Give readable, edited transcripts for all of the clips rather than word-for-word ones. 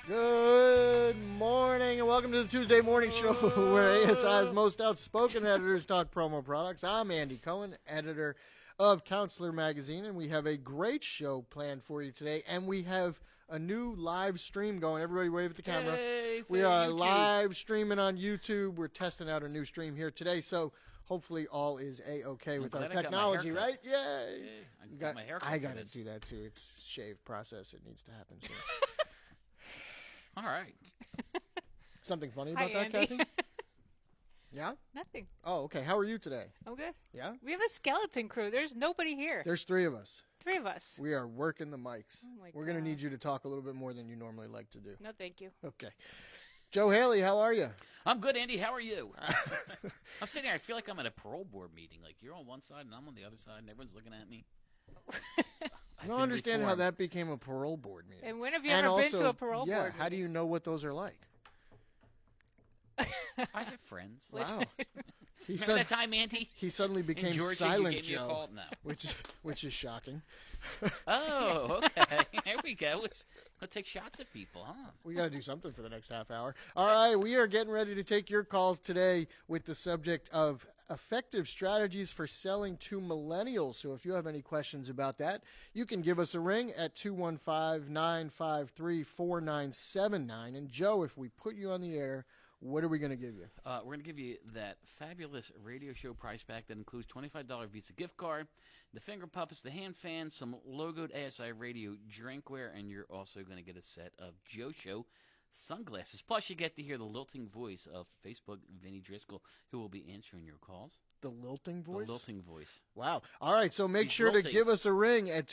Good morning and welcome to the Tuesday Morning Show where ASI's most outspoken editors talk promo products. I'm Andy Cohen, editor of Counselor Magazine, and we have a great show planned for you today, and we have a new live stream going. Everybody wave at the camera. Hey, we are YouTube. live streaming on YouTube. We're testing out a new stream here today, so hopefully all is A-okay with our technology, right? Yay! I got to do that too. It's a shave process. It needs to happen soon. All right. Something funny about that, Andy. Kathy? Yeah? Nothing. Oh, okay. How are you today? I'm good. Yeah? We have a skeleton crew. There's nobody here. There's three of us. Three of us. We are working the mics. Oh my We're going to God. need you to talk a little bit more than you normally like to do. No, thank you. Okay. Joe Haley, how are you? I'm good, Andy. How are you? I'm sitting here. I feel like I'm at a parole board meeting. Like, you're on one side and I'm on the other side, and everyone's looking at me. I don't understand how that became a parole board meeting. And when have you And ever been also, to a parole yeah, board? how do you know what those are like? I have friends. Wow. He Remember said that time, Andy? he suddenly became In Georgia, Silent you gave me a Joe, call? No. which is shocking. Oh, okay. There we go. Let's take shots at people, huh? We got to do something for the next half hour. All right, we are getting ready to take your calls today with the subject of effective strategies for selling to millennials. So if you have any questions about that, you can give us a ring at 215-953-4979. And Joe, if we put you on the air, what are we going to give you? We're going to give you that fabulous radio show prize pack that includes $25 Visa gift card, the finger puppets, the hand fans, some logoed ASI radio drinkware, and you're also going to get a set of Joe Show sunglasses. Plus, you get to hear the lilting voice of Facebook Vinny Driscoll, who will be answering your calls. The lilting voice? The lilting voice. Wow. All right, so make He's sure lilting. to give us a ring at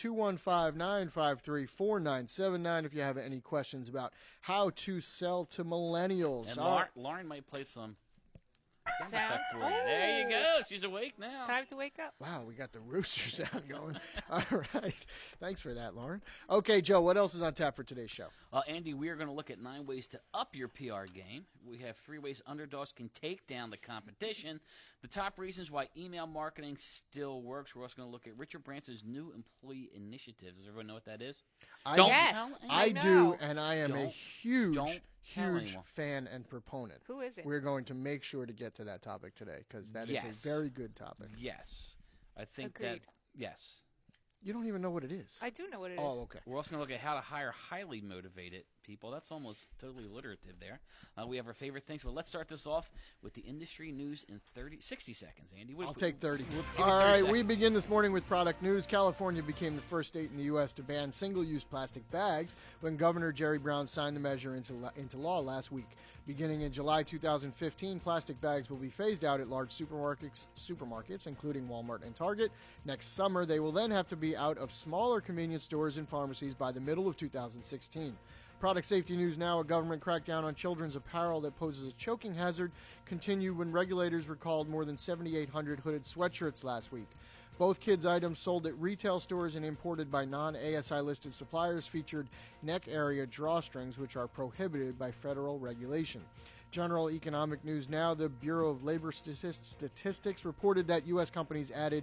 215-953-4979 if you have any questions about how to sell to millennials. And All right. Lauren might play some sound Sound? effects for you. There you go. She's awake now. Time to wake up. Wow, we got the rooster sound going. All right. Thanks for that, Lauren. Okay, Joe, what else is on tap for today's show? Andy, we are going to look at 9 ways to up your PR game. We have 3 ways underdogs can take down the competition. The top reasons why email marketing still works. We're also going to look at Richard Branson's new employee initiatives. Does everyone know what that is? Yes, I know. do, and I am a Don't huge tell anyone. fan and proponent. Who is it? We're going to make sure to get to that topic today because that is Yes. a very good topic. Yes. I think Agreed. yes. You don't even know what it is. I do know what it is. Oh, okay. We're also going to look at how to hire highly motivated people. That's almost totally alliterative there. We have our favorite things, but let's start this off with the industry news in 60 seconds. Andy, I'll take 30. Give it All 30 right, we seconds. begin this morning with product news. California became the first state in the U.S. to ban single-use plastic bags when Governor Jerry Brown signed the measure into law last week. Beginning in July 2015, plastic bags will be phased out at large supermarkets, including Walmart and Target. Next summer, they will then have to be out of smaller convenience stores and pharmacies by the middle of 2016. Product safety news now. A government crackdown on children's apparel that poses a choking hazard continued when regulators recalled more than 7,800 hooded sweatshirts last week. Both kids' items sold at retail stores and imported by non-ASI listed suppliers featured neck area drawstrings, which are prohibited by federal regulation. General economic news now. The Bureau of Labor Statistics reported that U.S. companies added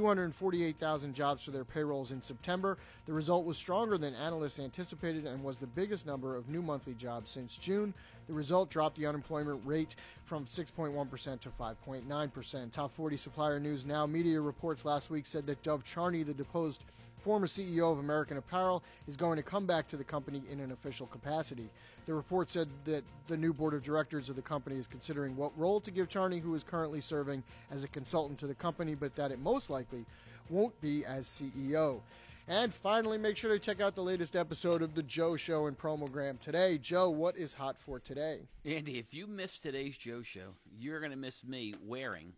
248,000 jobs to their payrolls in September. The result was stronger than analysts anticipated and was the biggest number of new monthly jobs since June. The result dropped the unemployment rate from 6.1% to 5.9%. Top 40 supplier news now. Media reports last week said that Dov Charney, the deposed former CEO of American Apparel, is going to come back to the company in an official capacity. The report said that the new board of directors of the company is considering what role to give Charney, who is currently serving as a consultant to the company, but that it most likely won't be as CEO. And finally, make sure to check out the latest episode of The Joe Show and Promogram today. Joe, what is hot for today? Andy, if you missed today's Joe Show, you're going to miss me wearing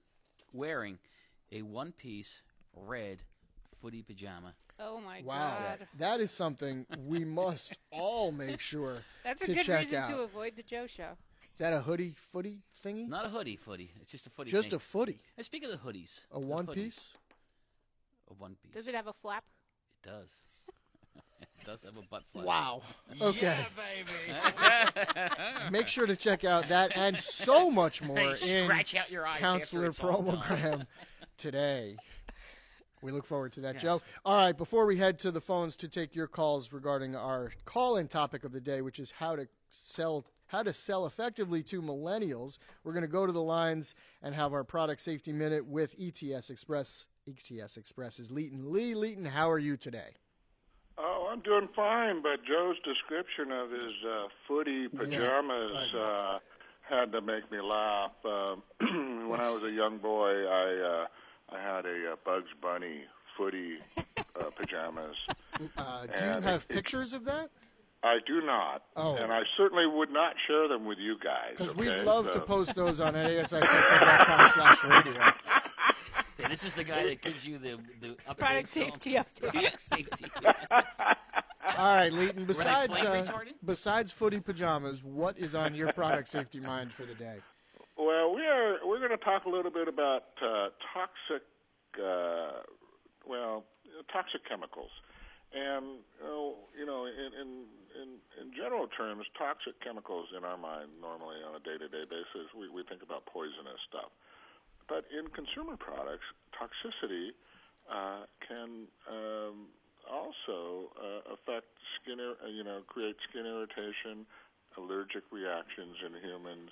a one-piece red footy pajama. Oh, my Wow, God. that is something we must all make sure That's a to good check reason out. to avoid the Joe Show. Is that a hoodie footy thingy? Not a hoodie footy. It's just a footy. Just thing. a footy. Hey, speaking of hoodies. A one piece? A one piece. Does it have a flap? It does. It does have a butt flap. Wow. Okay. Yeah, baby. Make sure to check out that and so much more in Scratch out your eyes. Counselor after it's all done. Promogram today. We look forward to that, Yes. Joe. All right, before we head to the phones to take your calls regarding our call-in topic of the day, which is how to sell effectively to millennials. We're going to go to the lines and have our product safety minute with ETS Express. ETS Express's Leighton Lee. Leighton, how are you today? Oh, I'm doing fine, but Joe's description of his footy pajamas had to make me laugh. When I was a young boy, I had a Bugs Bunny footy pajamas. Do you have pictures of that? I do not, and I certainly would not share them with you guys. Because we'd love to post those on ASICentral.com/radio. Okay, this is the guy that gives you the Product safety update. Product safety. All right, Leighton, Were they flame retardant? besides footy pajamas, what is on your product safety mind for the day? Well, we're going to talk a little bit about toxic chemicals. And, in general terms, toxic chemicals in our mind normally on a day-to-day basis, we think about poisonous stuff. But in consumer products, toxicity can also affect create skin irritation, allergic reactions in humans,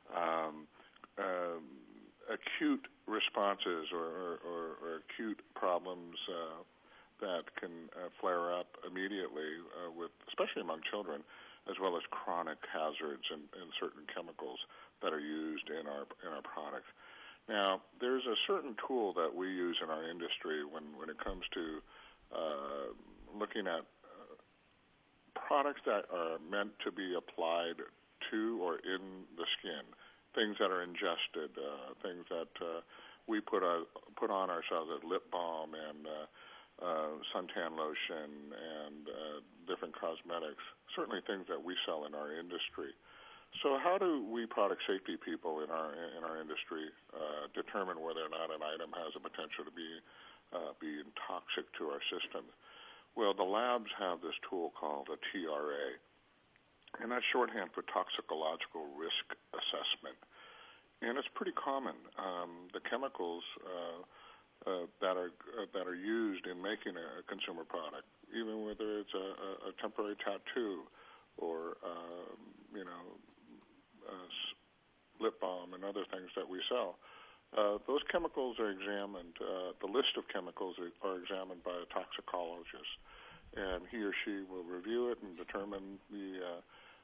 acute responses or acute problems that can flare up immediately, especially among children, as well as chronic hazards and certain chemicals that are used in our products. Now, there's a certain tool that we use in our industry when it comes to looking at products that are meant to be applied to or in the skin, things that are ingested, things that we put on ourselves as lip balm and suntan lotion and different cosmetics, certainly things that we sell in our industry. So how do we product safety people in our industry determine whether or not an item has a potential to be toxic to our system? Well, the labs have this tool called a TRA, and that's shorthand for toxicological risk assessment. And it's pretty common. The chemicals that are used in making a consumer product, even whether it's a temporary tattoo or lip balm and other things that we sell, those chemicals are examined. The list of chemicals are examined by a toxicologist, and he or she will review it and determine the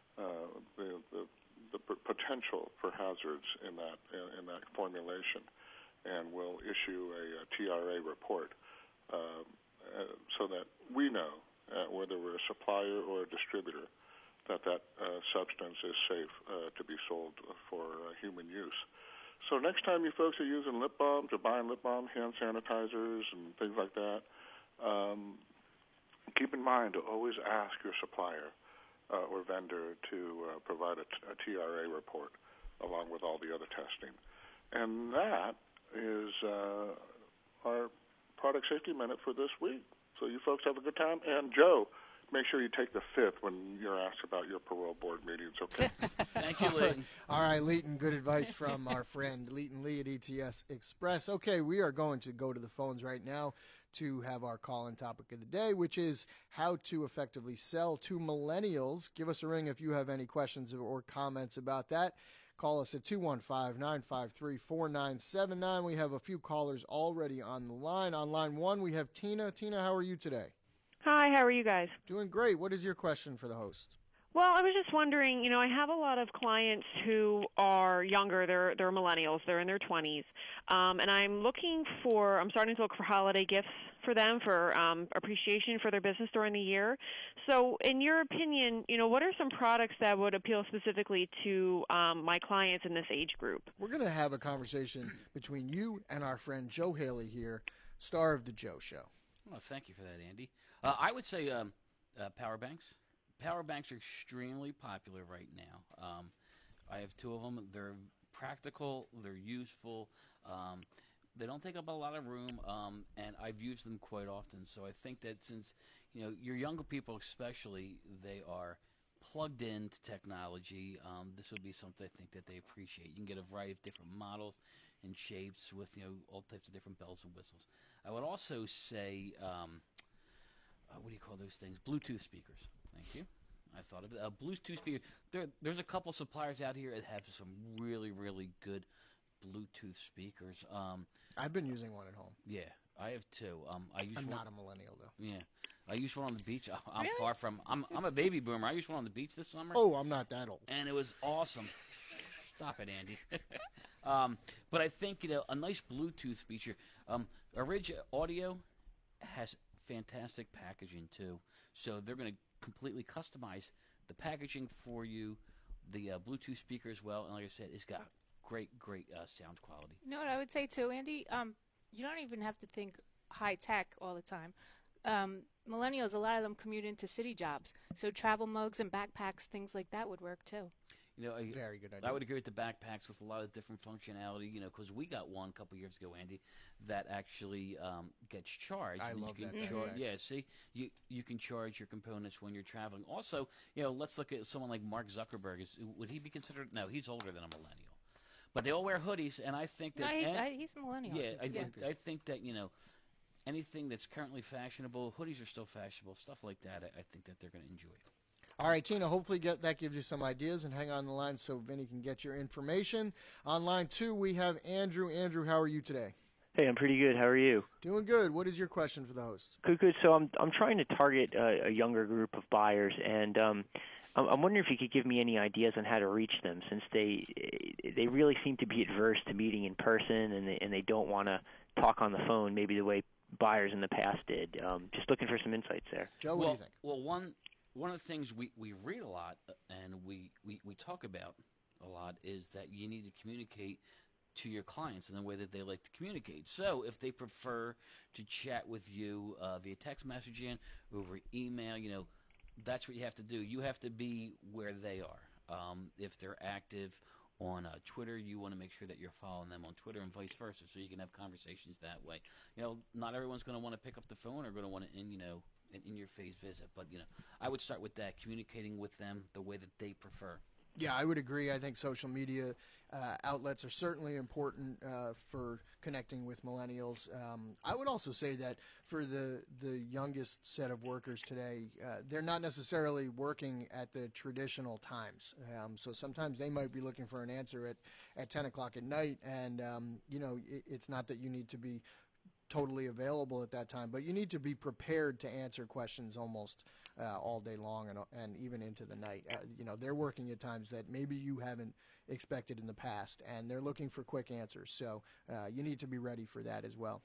potential for hazards in that formulation, and will issue a TRA report so that we know whether we're a supplier or a distributor that substance is safe to be sold for human use. So next time you folks are using lip balms or buying lip balm, hand sanitizers, and things like that, keep in mind to always ask your supplier or vendor to provide a TRA report along with all the other testing. And that is our product safety minute for this week. So you folks have a good time. And Joe, make sure you take the fifth when you're asked about your parole board meetings, okay? Thank you, Leighton. All right, Leighton, good advice from our friend Leighton Lee at ETS Express. Okay, we are going to go to the phones right now to have our call-in topic of the day, which is how to effectively sell to millennials. Give us a ring if you have any questions or comments about that. Call us at 215-953-4979. We have a few callers already on the line. On line one, we have Tina. Tina, how are you today? Hi, how are you guys? Doing great. What is your question for the host? Well, I was just wondering, I have a lot of clients who are younger. They're millennials. They're in their 20s. And I'm starting to look for holiday gifts for them for appreciation for their business during the year. So in your opinion, what are some products that would appeal specifically to my clients in this age group? We're going to have a conversation between you and our friend Joe Haley here, star of The Joe Show. Well, thank you for that, Andy. I would say power banks. Power banks are extremely popular right now. I have two of them. They're practical. They're useful. They don't take up a lot of room, and I've used them quite often. So I think that since your younger people especially, they are plugged into technology, this would be something I think that they appreciate. You can get a variety of different models and shapes with all types of different bells and whistles. I would also say, what do you call those things? Bluetooth speakers. Thank you. I thought of it. Bluetooth speaker. There's a couple suppliers out here that have some really, really good Bluetooth speakers. I've been using one at home. Yeah, I have two. I'm not a millennial, though. Yeah, I used one on the beach. I'm Really? far from. I'm a baby boomer. I used one on the beach this summer. Oh, I'm not that old. And it was awesome. Stop it, Andy. But I think a nice Bluetooth feature. Orig Audio has fantastic packaging too, so they're going to completely customize the packaging for you. The Bluetooth speaker as well, and like I said, it's got great sound quality. You know what I would say too, Andy? You don't even have to think high tech all the time. Millennials, a lot of them commute into city jobs, so travel mugs and backpacks, things like that would work too. Very good idea. I would agree with the backpacks with a lot of different functionality. Because we got one a couple years ago, Andy, that actually gets charged. I and love you can that charge, backpack. yeah, see, you can charge your components when you're traveling. Also, let's look at someone like Mark Zuckerberg. Would he be considered? No, he's older than a millennial. But they all wear hoodies, and I think that He's a millennial. yeah, I think that anything that's currently fashionable, hoodies are still fashionable, stuff like that. I think that they're going to enjoy. All right, Tina, hopefully that gives you some ideas, and hang on the line so Vinny can get your information. On line 2, we have Andrew. Andrew, how are you today? Hey, I'm pretty good. How are you? Doing good. What is your question for the host? Good. So I'm trying to target a younger group of buyers, and I'm wondering if you could give me any ideas on how to reach them, since they really seem to be adverse to meeting in person, and they don't want to talk on the phone, maybe the way buyers in the past did. Just looking for some insights there. Joe, what do you think? Well, one of the things we read a lot and we talk about a lot is that you need to communicate to your clients in the way that they like to communicate. So if they prefer to chat with you via text messaging, over email, that's what you have to do. You have to be where they are. If they're active on Twitter, you want to make sure that you're following them on Twitter and vice versa, so you can have conversations that way. Not everyone's going to want to pick up the phone or going to want to in your face visit, but I would start with that, communicating with them the way that they prefer. Yeah, I would agree. I think social media outlets are certainly important for connecting with millennials. I would also say that for the youngest set of workers today, they're not necessarily working at the traditional times. So sometimes they might be looking for an answer at 10 o'clock at night, and it's not that you need to be totally available at that time, but you need to be prepared to answer questions almost all day long and even into the night. They're working at times that maybe you haven't expected in the past, and they're looking for quick answers. So you need to be ready for that as well.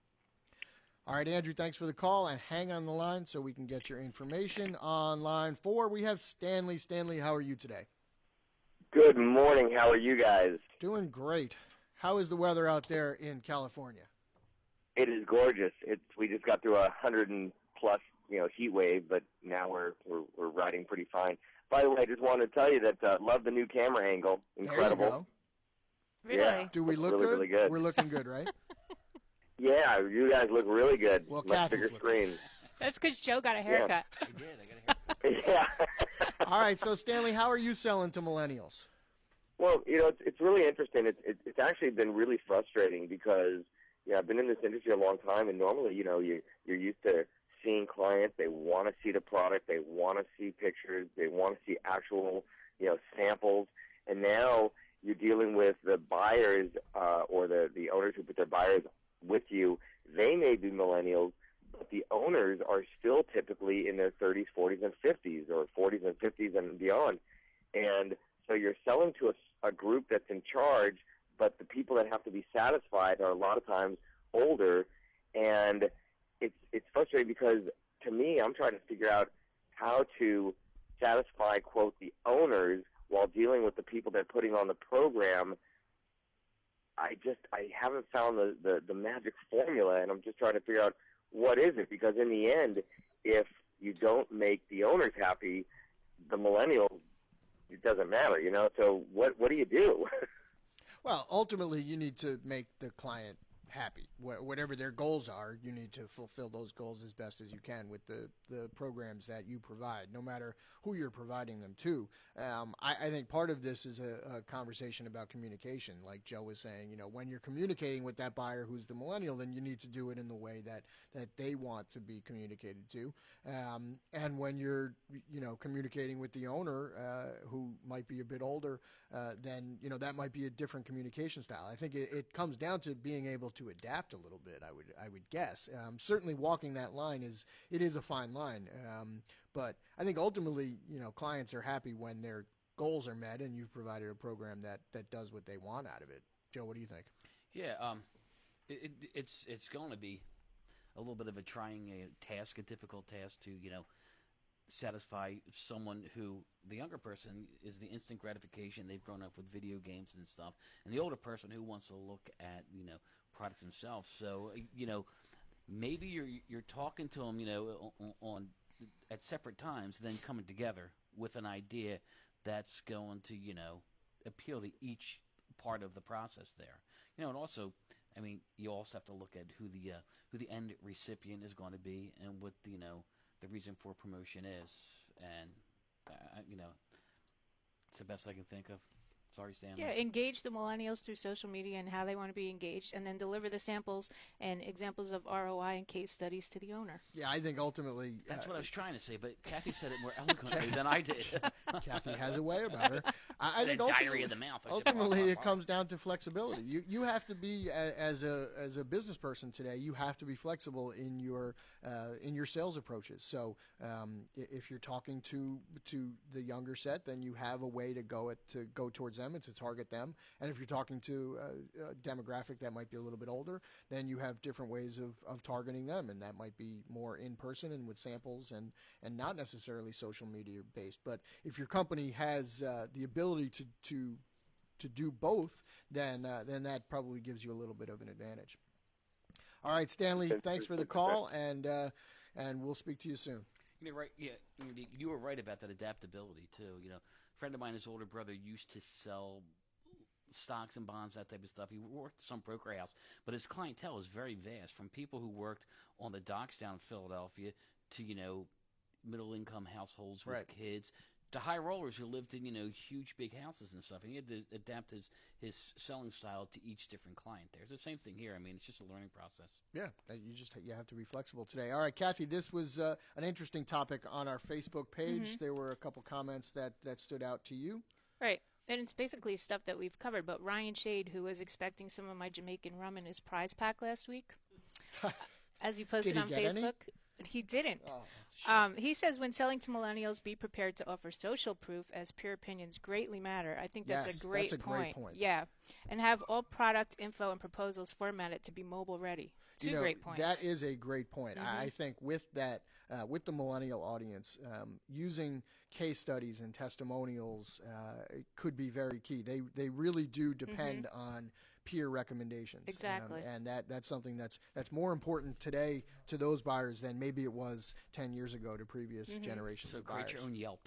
All right, Andrew, thanks for the call, and hang on the line so we can get your information. On line 4, we have Stanley. Stanley, how are you today? Good morning. How are you guys? Doing great. How is the weather out there in California? It is gorgeous. We just got through 100 and plus heat wave, but now we're riding pretty fine. By the way, I just wanted to tell you that love the new camera angle. Incredible. There you go. Really? Yeah, Do we look really, good? really good? We're looking good, right? Yeah, you guys look really good. Well, Much Kathy's bigger looking screen. That's because Joe got a haircut. I did. I got a haircut. Yeah. All right, so Stanley, how are you selling to millennials? Well, it's really interesting. It's actually been really frustrating because I've been in this industry a long time, and normally you're used to seeing clients. They want to see the product. They want to see pictures. They want to see actual samples. And now you're dealing with the buyers or the owners who put their buyers with you. They may be millennials, but the owners are still typically in their 30s, 40s, and 50s, or 40s and 50s and beyond. And so you're selling to a group that's in charge, but the people that have to be satisfied are a lot of times older. And it's frustrating because, to me, I'm trying to figure out how to satisfy, quote, the owners while dealing with the people that are putting on the program. I haven't found the magic formula, and I'm just trying to figure out what is it, because in the end, if you don't make the owners happy, the millennials, it doesn't matter, So what do you do? Well, ultimately, you need to make the client happy. Whatever their goals are, you need to fulfill those goals as best as you can with the programs that you provide, no matter who you're providing them to. I think part of this is a conversation about communication. Like Joe was saying, when you're communicating with that buyer who's the millennial, then you need to do it in the way that they want to be communicated to. And when you're, communicating with the owner who might be a bit older, then, that might be a different communication style. I think it comes down to being able to adapt a little bit, I would guess. Certainly walking that line is a fine line. But I think ultimately, clients are happy when their goals are met and you've provided a program that does what they want out of it. Joe, what do you think? Yeah, it's going to be a little bit of a trying task, a difficult task to, satisfy someone who, the younger person is the instant gratification. They've grown up with video games and stuff, and the older person who wants to look at, products themselves. So, maybe you're talking to them, on at separate times, then coming together with an idea that's going to, appeal to each part of the process there. And also, you also have to look at who the end recipient is going to be and what the reason for promotion is, and it's the best I can think of. Sorry, Stanley. Yeah, engage the millennials through social media and how they want to be engaged, and then deliver the samples and examples of ROI and case studies to the owner. Yeah, I think ultimately... That's what I was trying to say, but Kathy said it more eloquently than I did. Kathy has a way about her. I think diary of the mouth. Ultimately, it comes down to flexibility. You have to be, as a business person today, you have to be flexible in your sales approaches. So if you're talking to the younger set, then you have a way to go towards them and to target them. And if you're talking to a demographic that might be a little bit older, then you have different ways of targeting them, and that might be more in person and with samples and not necessarily social media based. But if your company has the ability to do both, then that probably gives you a little bit of an advantage. All right, Stanley, thanks for the call, and we'll speak to you soon. Right? Yeah, you were right about that adaptability too. A friend of mine, his older brother, used to sell stocks and bonds, that type of stuff. He worked at some broker house, but his clientele is very vast, from people who worked on the docks down in Philadelphia to middle income households with kids, to high rollers who lived in huge big houses and stuff. And he had to adapt his selling style to each different client. There's the same thing here. It's just a learning process. Yeah, you have to be flexible today. All right, Kathy, this was an interesting topic on our Facebook page. Mm-hmm. There were a couple comments that stood out to you. Right. And it's basically stuff that we've covered. But Ryan Shade, who was expecting some of my Jamaican rum in his prize pack last week, as he posted on Facebook, he didn't. Oh, he says, when selling to millennials, be prepared to offer social proof, as peer opinions greatly matter. I think that's a great point. Yeah. And have all product info and proposals formatted to be mobile ready. Two great points. That is a great point. Mm-hmm. I think with that, with the millennial audience, using case studies and testimonials could be very key. They really do depend on peer recommendations. Exactly. And that's something that's more important today to those buyers than maybe it was 10 years ago to previous generations of buyers. Create your own Yelp.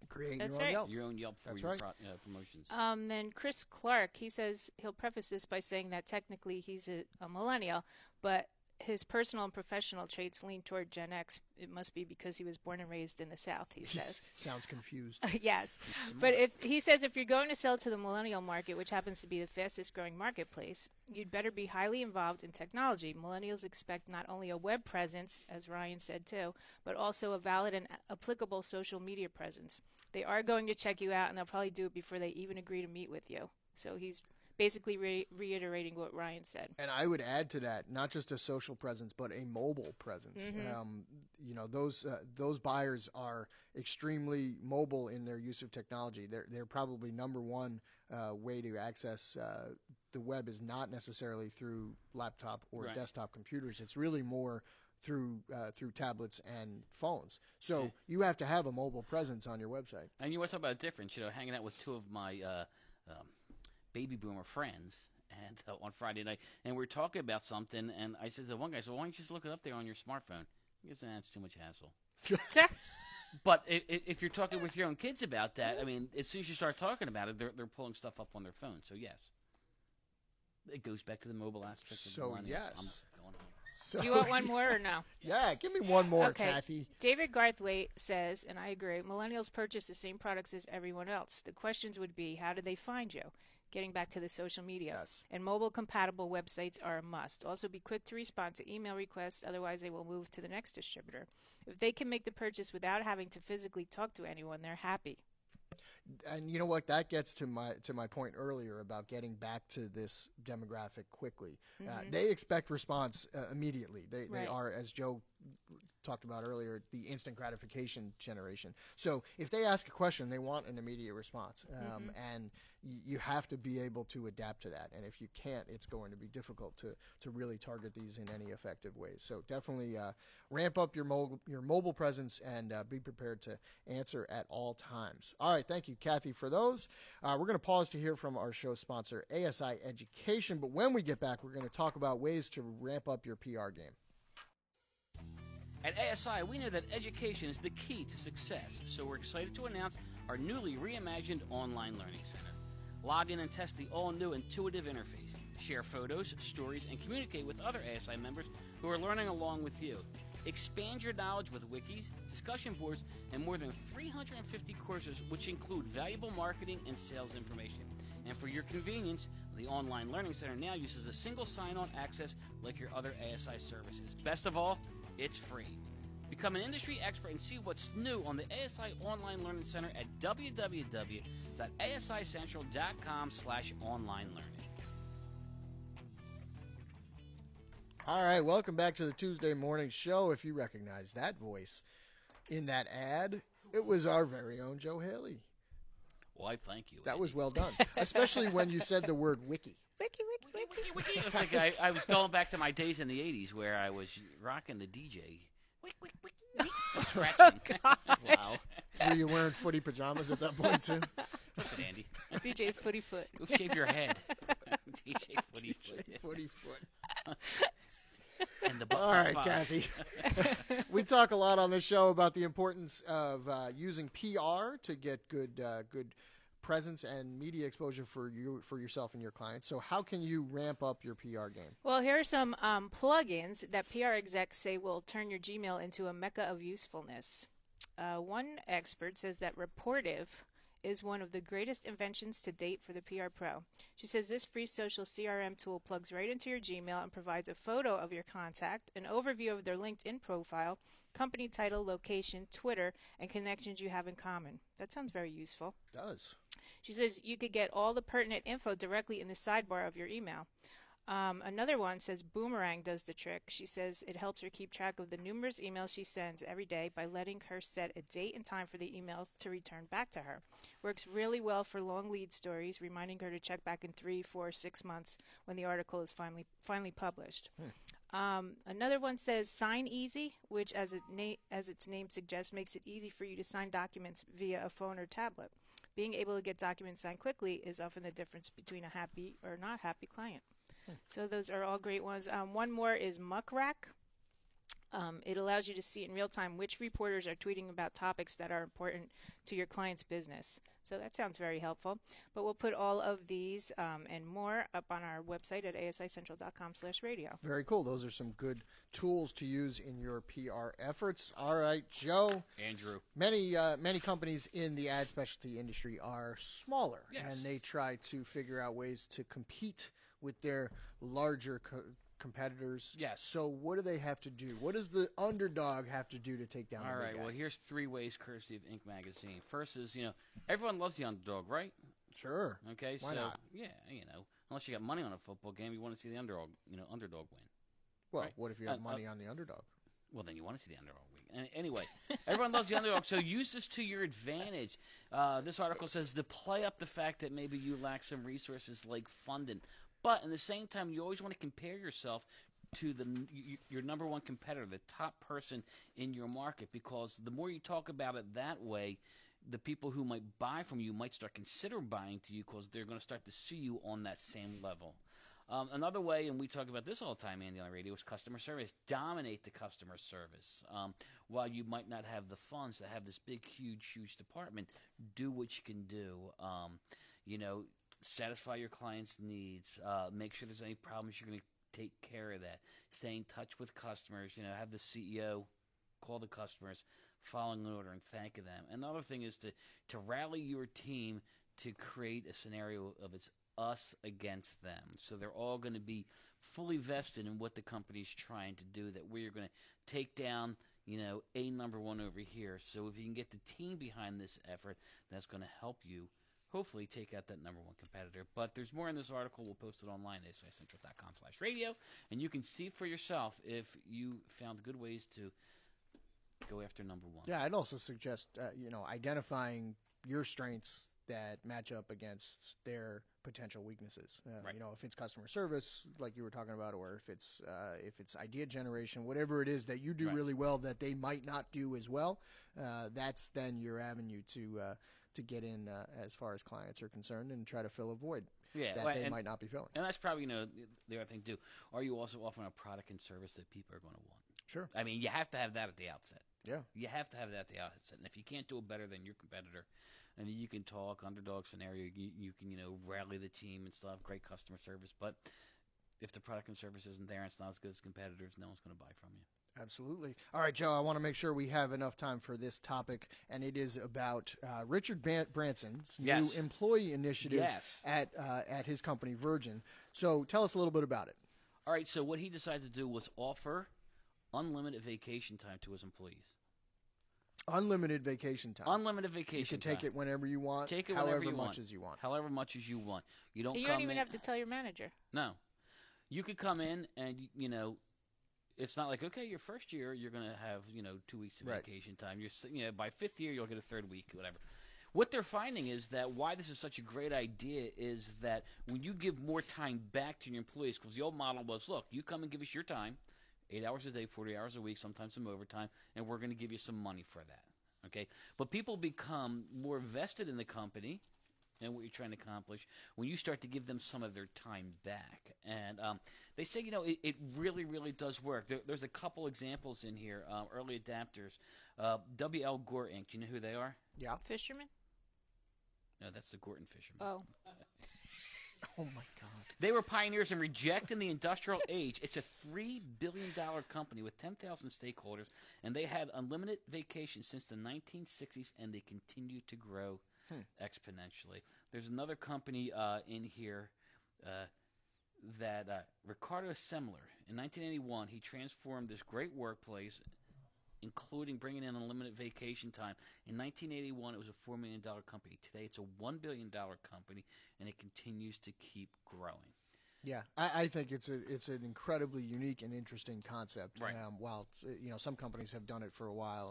Your own Yelp for promotions. Then Chris Clark, he says, he'll preface this by saying that technically he's a millennial, but his personal and professional traits lean toward Gen X. It must be because he was born and raised in the South, he says. Sounds confused. Yes. But he says if you're going to sell to the millennial market, which happens to be the fastest growing marketplace, you'd better be highly involved in technology. Millennials expect not only a web presence, as Ryan said too, but also a valid and applicable social media presence. They are going to check you out, and they'll probably do it before they even agree to meet with you. So he's basically reiterating what Ryan said. And I would add to that, not just a social presence, but a mobile presence. Those buyers are extremely mobile in their use of technology. They're probably number one way to access the web is not necessarily through laptop or desktop computers. It's really more through tablets and phones. So you have to have a mobile presence on your website. And you want to talk about a difference, hanging out with two of my baby boomer friends and on Friday night, and we were talking about something, and I said to one guy, so why don't you just look it up there on your smartphone? He goes, that's too much hassle. But if you're talking with your own kids about that, as soon as you start talking about it, they're pulling stuff up on their phone, so yes. It goes back to the mobile aspect of So, millennials. yes. I'm going home. So, Do you want one more or no? Yeah, give me one more, Okay. Kathy. David Garthwaite says, and I agree, millennials purchase the same products as everyone else. The questions would be, how do they find you? Getting back to the social media. Yes. And mobile-compatible websites are a must. Also, be quick to respond to email requests, otherwise they will move to the next distributor. If they can make the purchase without having to physically talk to anyone, they're happy. And you know what? That gets to my point earlier about getting back to this demographic quickly. They expect response immediately. They Right. are, as Joe talked about earlier, the instant gratification generation. So if they ask a question, they want an immediate response, and you have to be able to adapt to that. And if you can't, it's going to be difficult to really target these in any effective ways. So definitely ramp up your mobile presence and be prepared to answer at all times. All right, thank you, Kathy, for those. We're going to pause to hear from our show sponsor, ASI Education. But when we get back, we're going to talk about ways to ramp up your PR game. At ASI, we know that education is the key to success, so we're excited to announce our newly reimagined online learning center. Log in and test the all-new intuitive interface. Share photos, stories, and communicate with other ASI members who are learning along with you. Expand your knowledge with wikis, discussion boards, and more than 350 courses, which include valuable marketing and sales information. And for your convenience, the Online Learning Center now uses a single sign-on access like your other ASI services. Best of all, it's free. Become an industry expert and see what's new on the ASI Online Learning Center at www.asicentral.com/online-learning. All right, welcome back to the Tuesday morning show. If you recognize that voice in that ad, it was our very own Joe Haley. Well, I thank you. That Andy. was well done, especially when you said the word wiki. Wiki, wiki, wiki. It was like I was going back to my days in the 80s where I was rocking the DJ. Wick, wick, wick, wick, scratching. Wow. Were you wearing footy pajamas at that point, too? Listen, Andy. DJ Footy Foot. Go shave your head. DJ Footy Foot. Footy foot. And the butt All right, five. Kathy. We talk a lot on this show about the importance of using PR to get good presence and media exposure for yourself and your clients. So how can you ramp up your PR game? Well, here are some plugins that PR execs say will turn your Gmail into a mecca of usefulness. One expert says that Reportive is one of the greatest inventions to date for the PR pro. She says this free social CRM tool plugs right into your Gmail and provides a photo of your contact, an overview of their LinkedIn profile, company title, location, Twitter, and connections you have in common. That sounds very useful. It does. She says you could get all the pertinent info directly in the sidebar of your email. Another one says Boomerang does the trick. She says it helps her keep track of the numerous emails she sends every day by letting her set a date and time for the email to return back to her. Works really well for long lead stories, reminding her to check back in 3, 4, 6 months when the article is finally published. Another one says Sign Easy, which, as its name suggests, makes it easy for you to sign documents via a phone or tablet. Being able to get documents signed quickly is often the difference between a happy or not happy client. So those are all great ones. One more is Muckrack. It allows you to see in real time which reporters are tweeting about topics that are important to your client's business. So that sounds very helpful. But we'll put all of these and more up on our website at asicentral.com/radio. Very cool. Those are some good tools to use in your PR efforts. All right, Joe. Andrew. Many companies in the ad specialty industry are smaller, Yes. and they try to figure out ways to compete with their larger competitors. Yes. So what do they have to do? What does the underdog have to do to take down All the right, big guy? well, here's 3 ways courtesy of Inc. magazine. First is, everyone loves the underdog, right? Sure. Okay, Why so not? yeah, unless you got money on a football game, you want to see the underdog win. Well, Right. what if you have money on the underdog? Well, then you want to see the underdog win. Anyway, everyone loves the underdog, so use this to your advantage. This article says to play up the fact that maybe you lack some resources like funding, but in the same time, you always want to compare yourself to your number one competitor, the top person in your market, because the more you talk about it that way, the people who might buy from you might start consider buying to you because they're going to start to see you on that same level. Another way, and we talk about this all the time, Andy, on the radio, is customer service. Dominate the customer service. While you might not have the funds to have this big, huge department, do what you can do. satisfy your clients' needs, make sure there's any problems, you're going to take care of that. Stay in touch with customers, have the CEO call the customers, following an order and thanking them. Another thing is to rally your team to create a scenario of it's us against them. So they're all going to be fully vested in what the company's trying to do, that we're going to take down, a number one over here. So if you can get the team behind this effort, that's going to help you hopefully take out that number one competitor. But there's more in this article. We'll post it online at asicentral.com/radio, and you can see for yourself if you found good ways to go after number one. Yeah, I'd also suggest, identifying your strengths that match up against their potential weaknesses. Right. If it's customer service, like you were talking about, or if it's idea generation, whatever it is that you do right. really well that they might not do as well, that's then your avenue to get in as far as clients are concerned and try to fill a void that they might not be filling. And that's probably the other thing too. Are you also offering a product and service that people are going to want? Sure. I mean, you have to have that at the outset. Yeah. You have to have that at the outset. And if you can't do it better than your competitor, and you can talk underdog scenario, you can rally the team and still have great customer service. But if the product and service isn't there and it's not as good as competitors, no one's going to buy from you. Absolutely. All right, Joe, I want to make sure we have enough time for this topic, and it is about Richard Branson's new employee initiative at his company, Virgin. So tell us a little bit about it. All right, so what he decided to do was offer unlimited vacation time to his employees. Unlimited vacation time. Unlimited vacation You can time. take it whenever you want, take it however you much want. as you want. However much as you want. You don't even have to tell your manager. No. You could come in and, it's not like, okay, your first year you're going to have, 2 weeks of vacation time. You're, by fifth year you'll get a third week, whatever. What they're finding is that why this is such a great idea is that when you give more time back to your employees, because the old model was, look, you come and give us your time, 8 hours a day, 40 hours a week, sometimes some overtime, and we're going to give you some money for that. Okay, but people become more vested in the company and what you're trying to accomplish when you start to give them some of their time back. And they say, it really, really does work. There's a couple examples in here. Early adapters, W.L. Gore Inc. Do you know who they are? Yeah. Fisherman? No, that's the Gorton Fisherman. Oh. Oh, my God. They were pioneers in rejecting the industrial age. It's a $3 billion company with 10,000 stakeholders, and they had unlimited vacation since the 1960s, and they continue to grow exponentially. There's another company in here that Ricardo Semler, in 1981, he transformed this great workplace, including bringing in unlimited vacation time. In 1981, it was a $4 million company. Today, it's a $1 billion company, and it continues to keep growing. Yeah, I think it's an incredibly unique and interesting concept. Right. While some companies have done it for a while,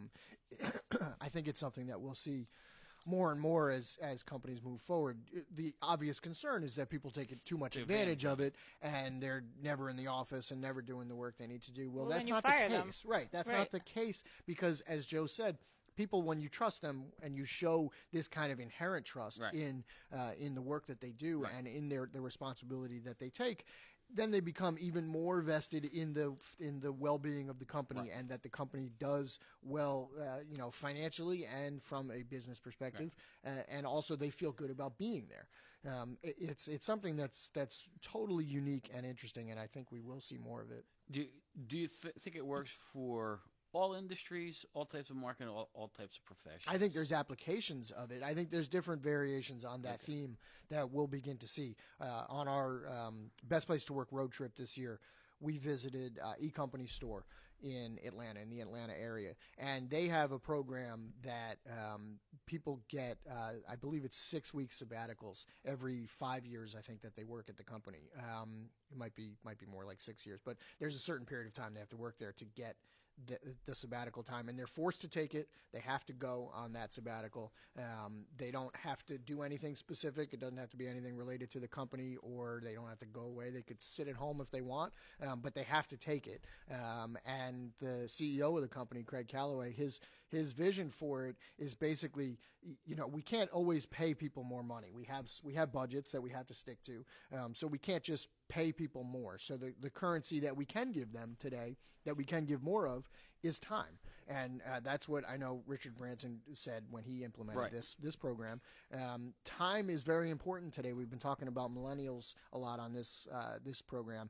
I think it's something that we'll see more and more as companies move forward. The obvious concern is that people take too much advantage of it, and they're never in the office and never doing the work they need to do. Well, that's not the case. Them. Right. That's not the case because, as Joe said, people, when you trust them and you show this kind of inherent trust in the work that they do and in their responsibility that they take, then they become even more vested in the well-being of the company and that the company does well, financially and from a business perspective, and also they feel good about being there. It's something that's totally unique and interesting, and I think we will see more of it. Do you think it works for all industries, all types of marketing, all types of professions? I think there's applications of it. I think there's different variations on that theme that we'll begin to see. On our Best Place to Work road trip this year, we visited eCompany store in Atlanta, in the Atlanta area. And they have a program that people get, I believe it's 6 week sabbaticals every 5 years, I think, that they work at the company. It might be more like 6 years. But there's a certain period of time they have to work there to get the sabbatical time, and they're forced to take it. They have to go on that sabbatical. They don't have to do anything specific. It doesn't have to be anything related to the company, or they don't have to go away. They could sit at home if they want, but they have to take it. And the CEO of the company, Craig Calloway, his vision for it is basically, we can't always pay people more money. We have budgets that we have to stick to, so we can't just pay people more. So the currency that we can give them today, that we can give more of, is time. And that's what I know Richard Branson said when he implemented this program. Time is very important today. We've been talking about millennials a lot on this program.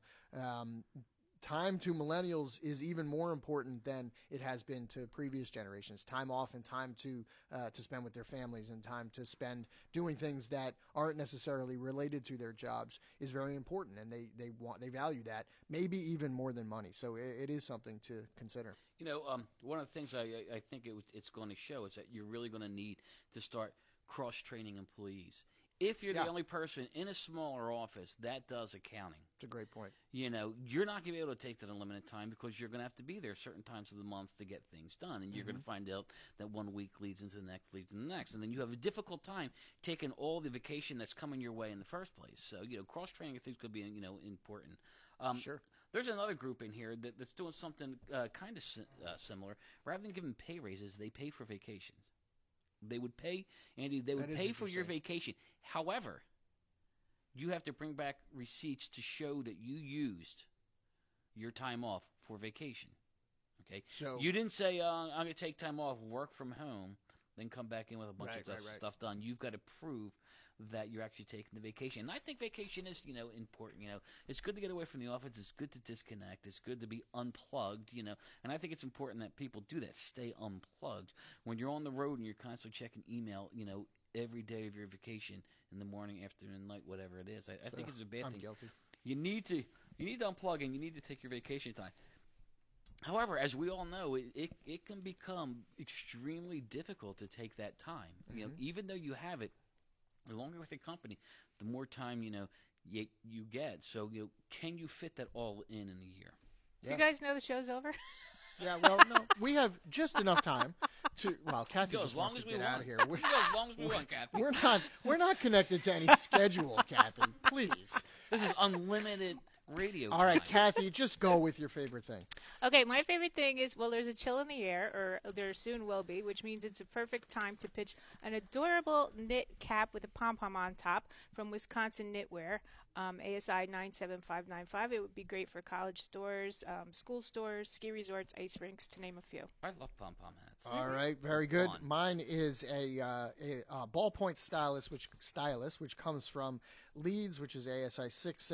Time to millennials is even more important than it has been to previous generations. Time off and time to spend with their families and time to spend doing things that aren't necessarily related to their jobs is very important, and they value that maybe even more than money. So it is something to consider. One of the things I think it's going to show is that you're really going to need to start cross-training employees. If you're the only person in a smaller office that does accounting. It's a great point. You're not going to be able to take that unlimited time because you're going to have to be there certain times of the month to get things done. And you're going to find out that 1 week leads into the next. And then you have a difficult time taking all the vacation that's coming your way in the first place. So, cross-training I think could be, important. Sure. There's another group in here that's doing something kind of similar. Rather than giving pay raises, they pay for vacations. They would pay, Andy, pay for your vacation. However, you have to bring back receipts to show that you used your time off for vacation. Okay? So you didn't say, I'm going to take time off, work from home, then come back in with a bunch of stuff done. You've got to prove that you're actually taking the vacation. And I think vacation is, important. It's good to get away from the office. It's good to disconnect. It's good to be unplugged, And I think it's important that people do that, stay unplugged. When you're on the road and you're constantly checking email, every day of your vacation, in the morning, afternoon, night, whatever it is, I think it's a bad thing. I'm guilty. You need to unplug and you need to take your vacation time. However, as we all know, it can become extremely difficult to take that time. Even though you have it, the longer with the company, the more time you get. So can you fit that all in a year? Do you guys know the show's over? Yeah, well, no, we have just enough time to. Well, Kathy just wants to get out of here. Go as long as we want, Kathy. We're not connected to any schedule, Kathy. Please. This is unlimited radio. All right, Kathy, just go with your favorite thing. Okay, my favorite thing is, there's a chill in the air, or there soon will be, which means it's a perfect time to pitch an adorable knit cap with a pom-pom on top from Wisconsin Knitwear, ASI 97595. It would be great for college stores, school stores, ski resorts, ice rinks, to name a few. I love pom-pom hats. All right, very good. Mine is a ballpoint stylus, which comes from Leeds, which is ASI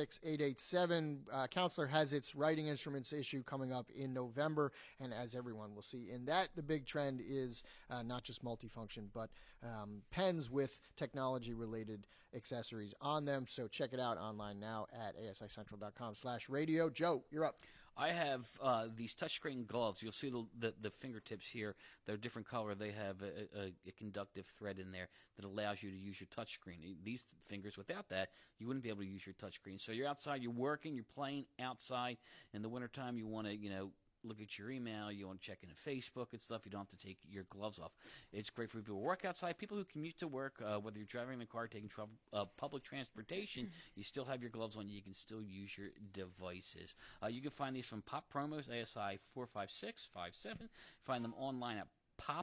66887. Counselor has its writing instruments issue coming up in November, and as everyone will see in that, the big trend is not just multifunction, but pens with technology-related accessories on them. So check it out online now at asicentral.com/radio. Joe, you're up. I have these touchscreen gloves. You'll see the fingertips here. They're different color. They have a conductive thread in there that allows you to use your touchscreen. These fingers, without that, you wouldn't be able to use your touchscreen. So you're outside, you're working, you're playing outside. In the wintertime, you want to, look at your email, you want to check into Facebook and stuff. You don't have to take your gloves off. It's great for people who work outside, people who commute to work, whether you're driving a car, taking public transportation, you still have your gloves on. You can still use your devices. You can find these from Pop Promos, ASI 45657. Find them online at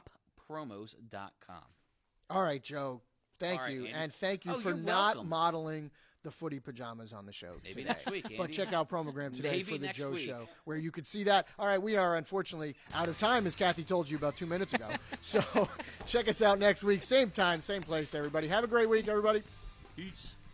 poppromos.com. All right, Joe. Thank you. Andy. And thank you for not modeling the footy pajamas on the show Maybe today. next week, Andy. But check out Promogram today for the Joe week. Show, where you could see that. All right, we are unfortunately out of time, as Kathy told you about 2 minutes ago. So check us out next week. Same time, same place, everybody. Have a great week, everybody. Peace.